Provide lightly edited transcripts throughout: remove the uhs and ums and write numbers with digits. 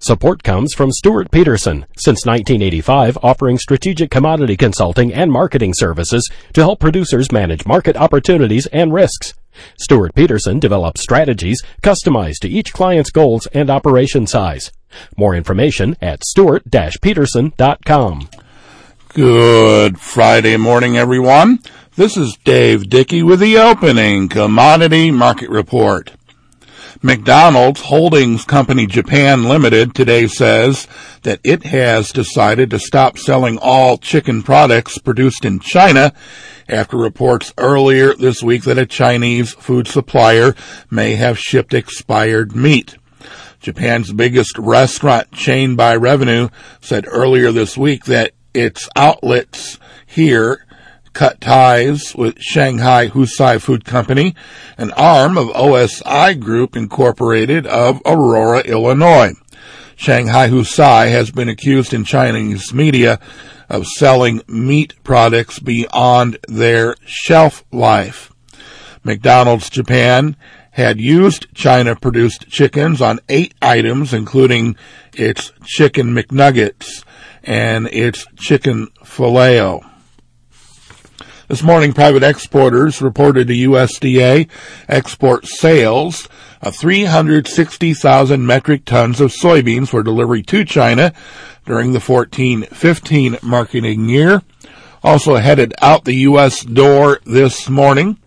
Support comes from Stuart Peterson, since 1985 offering strategic commodity consulting and marketing services to help producers manage market opportunities and risks. Stuart Peterson develops strategies customized to each client's goals and operation size. More information at stuart-peterson.com. Good Friday morning, everyone. This is Dave Dickey with the opening commodity market report. McDonald's Holdings Company Japan Limited today says that it has decided to stop selling all chicken products produced in China after reports earlier this week that a Chinese food supplier may have shipped expired meat. Japan's biggest restaurant chain by revenue said earlier this week that its outlets here cut ties with Shanghai Husai Food Company, an arm of OSI Group Incorporated of Aurora, Illinois. Shanghai Husai has been accused in Chinese media of selling meat products beyond their shelf life. McDonald's Japan had used China-produced chickens on 8 items, including its Chicken McNuggets and its Chicken Filet-O. This morning, private exporters reported to USDA export sales of 360,000 metric tons of soybeans for delivery to China during the 14-15 marketing year. Also headed out the U.S. door this morning,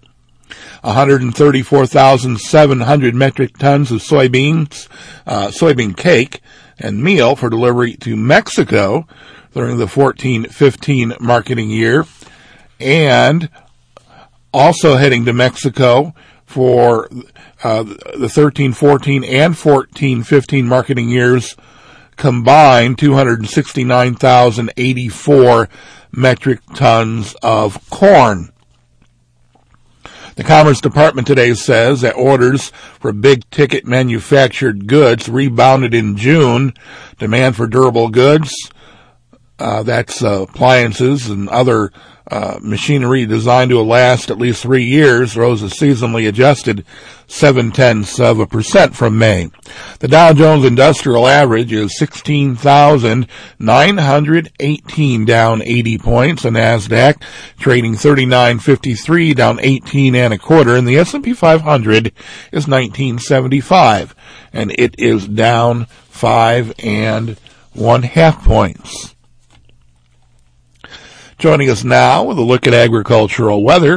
134,700 metric tons of soybean cake and meal for delivery to Mexico during the 14-15 marketing year. And also heading to Mexico for the 13-14 and 14-15 marketing years combined, 269,084 metric tons of corn. The Commerce Department today says that orders for big-ticket manufactured goods rebounded in June. Demand for durable goods, that's appliances and other machinery designed to last at least 3 years, rose a seasonally adjusted 0.7% from May. The Dow Jones Industrial Average is 16,918, down 80 points. The Nasdaq trading 39.53, down 18 1/4, and the S&P 500 is 1975, and it is down 5 1/2 points. Joining us now with a look at agricultural weather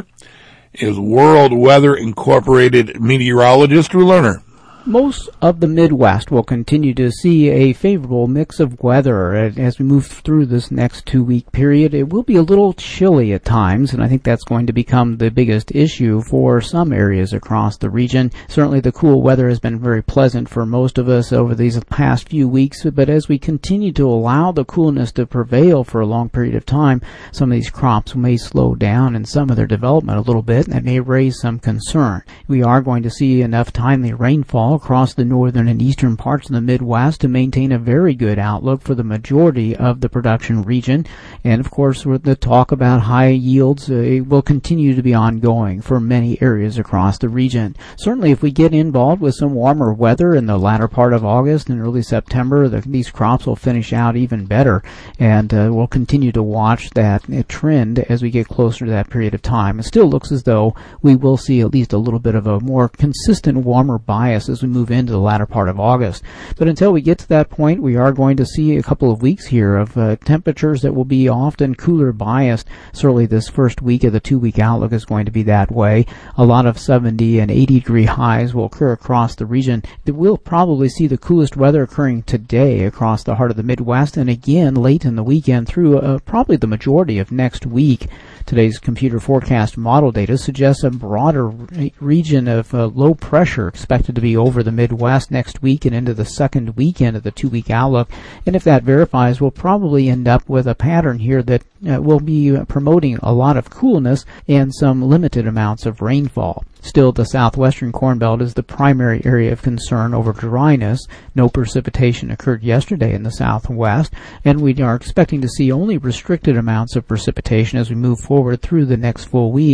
is World Weather Incorporated meteorologist Drew Lerner. Most of the Midwest will continue to see a favorable mix of weather as we move through this next 2-week period. It will be a little chilly at times, and I think that's going to become the biggest issue for some areas across the region. Certainly the cool weather has been very pleasant for most of us over these past few weeks, but as we continue to allow the coolness to prevail for a long period of time, some of these crops may slow down in some of their development a little bit, and that may raise some concern. We are going to see enough timely rainfall across the northern and eastern parts of the Midwest to maintain a very good outlook for the majority of the production region. And of course, the talk about high yields will continue to be ongoing for many areas across the region. Certainly, if we get involved with some warmer weather in the latter part of August and early September, these crops will finish out even better. And we'll continue to watch that trend as we get closer to that period of time. It still looks as though we will see at least a little bit of a more consistent warmer bias as we move into the latter part of August. But until we get to that point, we are going to see a couple of weeks here of temperatures that will be often cooler biased. Certainly this first week of the 2-week outlook is going to be that way. A lot of 70 and 80 degree highs will occur across the region. We'll probably see the coolest weather occurring today across the heart of the Midwest, and again late in the weekend through probably the majority of next week. Today's computer forecast model data suggests a broader region of low pressure expected to be over the Midwest next week and into the second weekend of the 2-week outlook. And if that verifies, we'll probably end up with a pattern here that will be promoting a lot of coolness and some limited amounts of rainfall. Still, the southwestern Corn Belt is the primary area of concern over dryness. No precipitation occurred yesterday in the southwest, and we are expecting to see only restricted amounts of precipitation as we move forward through the next full week.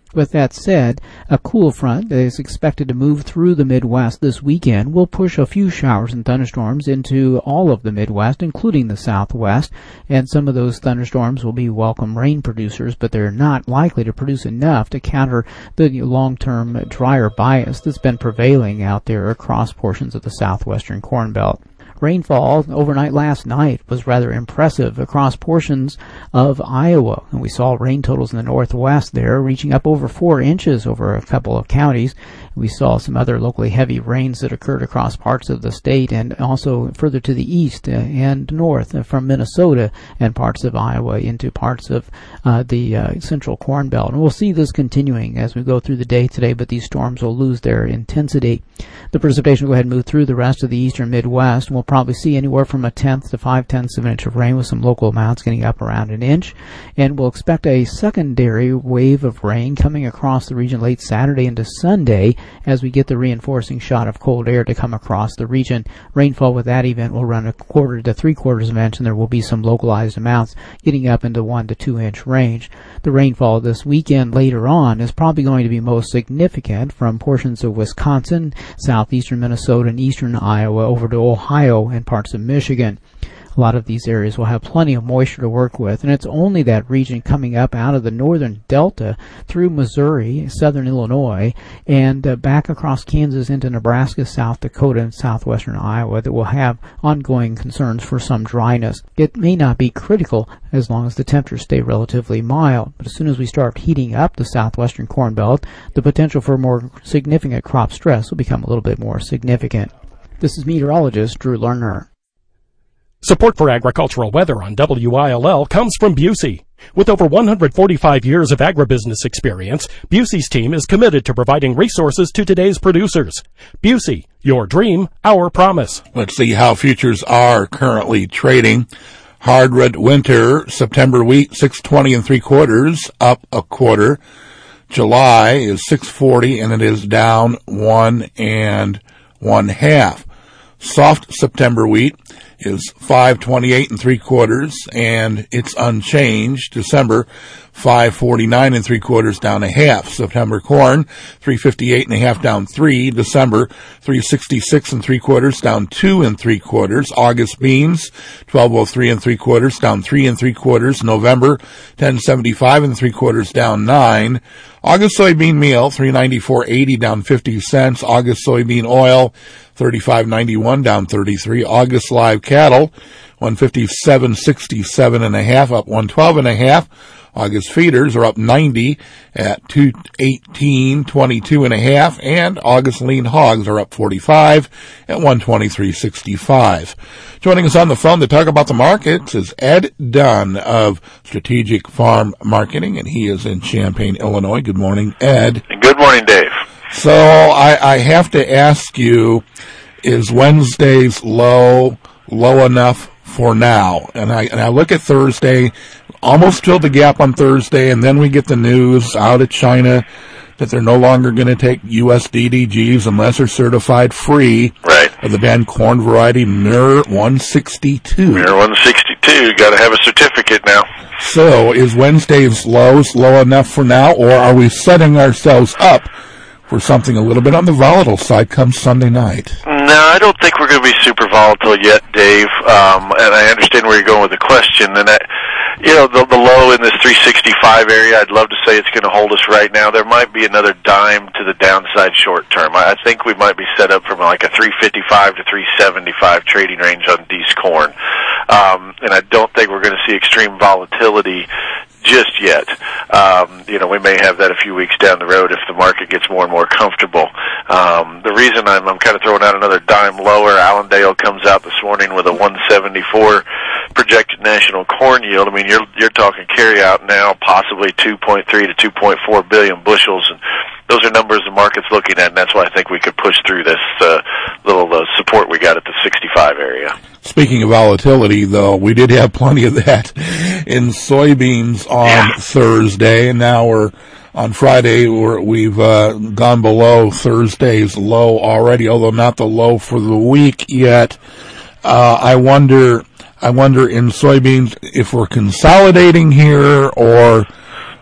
With that said, a cool front that is expected to move through the Midwest this weekend will push a few showers and thunderstorms into all of the Midwest, including the Southwest, and some of those thunderstorms will be welcome rain producers, but they're not likely to produce enough to counter the long-term drier bias that's been prevailing out there across portions of the southwestern Corn Belt. Rainfall overnight last night was rather impressive across portions of Iowa, and we saw rain totals in the northwest there reaching up over 4 inches over a couple of counties. We saw some other locally heavy rains that occurred across parts of the state and also further to the east and north from Minnesota and parts of Iowa into parts of the central Corn Belt. And we'll see this continuing as we go through the day today, but these storms will lose their intensity. The precipitation will go ahead and move through the rest of the eastern Midwest, and we'll probably see anywhere from 1/10 to 5/10 of an inch of rain with some local amounts getting up around an inch. And we'll expect a secondary wave of rain coming across the region late Saturday into Sunday as we get the reinforcing shot of cold air to come across the region. Rainfall with that event will run 1/4 to 3/4 of an inch, and there will be some localized amounts getting up into 1 to 2 inch range. The rainfall this weekend later on is probably going to be most significant from portions of Wisconsin, southeastern Minnesota, and eastern Iowa over to Ohio and parts of Michigan. A lot of these areas will have plenty of moisture to work with, and it's only that region coming up out of the northern delta through Missouri, southern Illinois, and back across Kansas into Nebraska, South Dakota, and southwestern Iowa that will have ongoing concerns for some dryness. It may not be critical as long as the temperatures stay relatively mild, but as soon as we start heating up the southwestern Corn Belt, the potential for more significant crop stress will become a little bit more significant. This is meteorologist Drew Lerner. Support for agricultural weather on WILL comes from Busey. With over 145 years of agribusiness experience, Busey's team is committed to providing resources to today's producers. Busey, your dream, our promise. Let's see how futures are currently trading. Hard red winter, September wheat, 6.20 3/4, up 1/4. July is 6.40, and it is down 1 1/2. Soft September wheat is 5.28 3/4, and it's unchanged. December 5.49 3/4, down 1/2. September corn 3.58 1/2, down 3. December 3.66 3/4, down 2 3/4. August beans 12.03 3/4, down 3 3/4. November 10.75 3/4, down 9. August soybean meal 394.80, down 50 cents. August soybean oil 35.91, down 33. August live cattle 157.67 1/2, up 112 1/2. August feeders are up 90 at 218.22 1/2, and August lean hogs are up 45 at 123.65. Joining us on the phone to talk about the markets is Ed Dunn of Strategic Farm Marketing, and he is in Champaign, Illinois. Good morning, Ed. Good morning, Dave. So I have to ask you, is Wednesday's low enough for now? And I look at Thursday, almost filled the gap on Thursday, and then we get the news out of China that they're no longer going to take U.S. DDGs unless they're certified free. Right. Of the banned corn variety Mir 162. Mir 162, got to have a certificate now. So is Wednesday's lows low enough for now, or are we setting ourselves up for something a little bit on the volatile side come Sunday night? No, I don't think we're going to be super volatile yet, Dave. And I understand where you're going with the question. And the low in this 365 area, I'd love to say it's going to hold us right now. There might be another dime to the downside short term. I think we might be set up from like a 355 to 375 trading range on D's corn. And I don't think we're going to see extreme volatility just yet. We may have that a few weeks down the road if the market gets more and more comfortable. The reason I'm kind of throwing out another dime lower, Allendale comes out this morning with a 174 projected national corn yield. I mean, you're talking carryout now, possibly 2.3 to 2.4 billion bushels, and those are numbers the market's looking at, and that's why I think we could push through this little support we got at the 65 area. Speaking of volatility, though, we did have plenty of that in soybeans on Thursday, and now we're on Friday. We've gone below Thursday's low already, although not the low for the week yet. I wonder in soybeans if we're consolidating here, or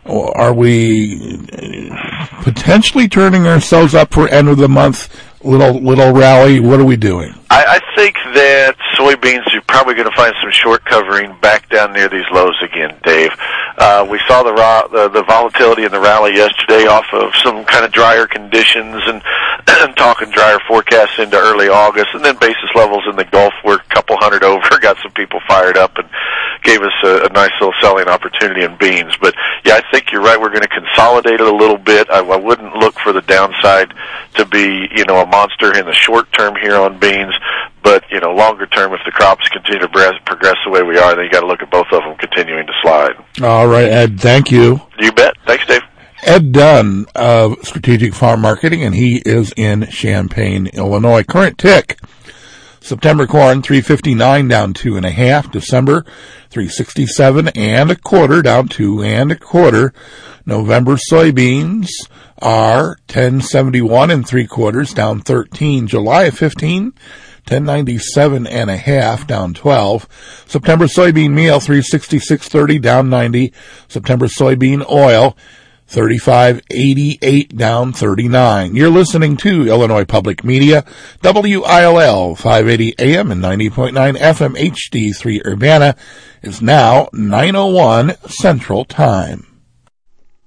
Are we potentially turning ourselves up for end of the month little rally? What are we doing? I think that soybeans, you're probably going to find some short covering back down near these lows again, Dave. We saw the volatility in the rally yesterday off of some kind of drier conditions and talking drier forecasts into early August, and then basis levels in the Gulf were a couple hundred over, got some people fired up and gave us a nice little selling opportunity in beans. But yeah, I think you're right. We're going to consolidate it a little bit. I wouldn't look for the downside to be, a monster in the short term here on beans. But, longer term, if the crops continue to progress the way we are, then you got to look at both of them continuing to slide. All right, Ed, thank you. You bet. Thanks, Dave. Ed Dunn of Strategic Farm Marketing, and he is in Champaign, Illinois. Current tick. September corn, 359 down 2.5. December, 367 and a quarter down 2 1/4. November soybeans are 1071 3/4 down 13. July 15, 1097 1/2 down 12. September soybean meal 366.30 down 90. September soybean oil 35.88 down 39. You're listening to Illinois Public Media, WILL 580 AM and 90.9 FM HD3 Urbana. Is now 9:01 Central Time.